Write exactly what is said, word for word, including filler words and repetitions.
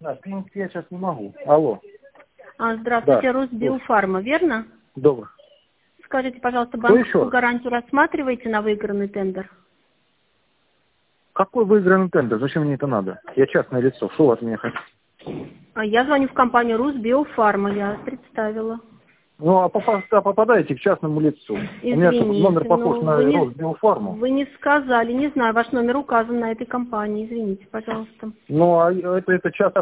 Да, принести я сейчас не могу. Алло. А, здравствуйте, Да. Росбиофарма, верно? Добро. Скажите, пожалуйста, Кто еще банковскую раз? гарантию рассматриваете на выигранный тендер? Какой выигранный тендер? Зачем мне это надо? Я частное лицо. Что вы от меня хотите? А я звоню в компанию Росбиофарма, я представила. Ну, а попа- а попадаете к частному лицу. У меня тут номер Извините, похож но на вы не, Росбиофарму. вы не сказали, не знаю, ваш номер указан на этой компании, извините, пожалуйста. Ну, а это, это часто